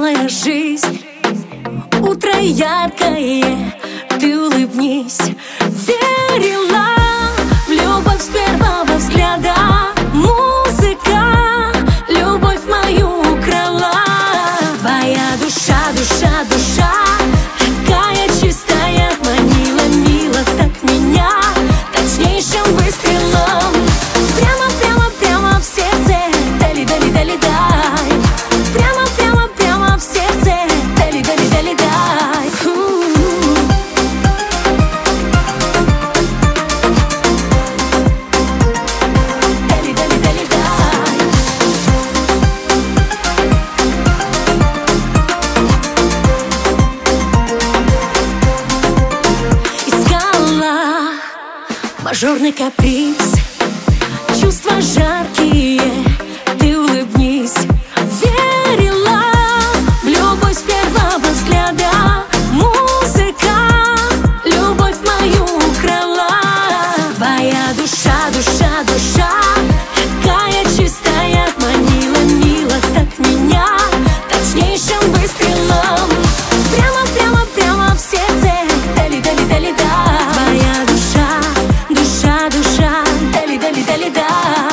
белая жизнь, утро яркое, ты улыбнись. Верила в любовь с первого взгляда, музыка любовь мою украла. Твоя душа, душа, душа, такая чистая, манила, мила так меня точнейшим выстрелом. Прямо, прямо, прямо в сердце, дали, дали, дали, дай. Прямо, прямо, прямо в сердце, дали, дали, дали, дай. Дали, дали, дали, дай. Искала мажорный каприз, чувства жаркие, ты улыбнись. Верила в любовь с первого взгляда, музыка любовь мою украла. Твоя душа, душа, душа, такая чистая, манила, мила так меня точнейшим выстрелом. Прямо, прямо, прямо в сердце, дали, дали, дали, дай. Твоя душа, душа, душа, дали, дали, дали, дай.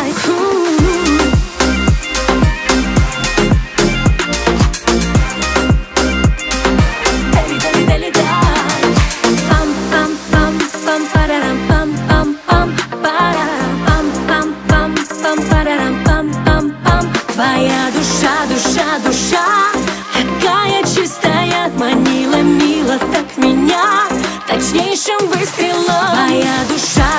Дали, дали, дали, дай. Пам, пам, пам, пам, парарам, пам, пам, пам, парарам, пам, пам, пам, пам, парарам, пам, пам, пам. Твоя душа, душа, душа, такая чистая, манила, мила так меня точнейшим выстрелом. Твоя душа,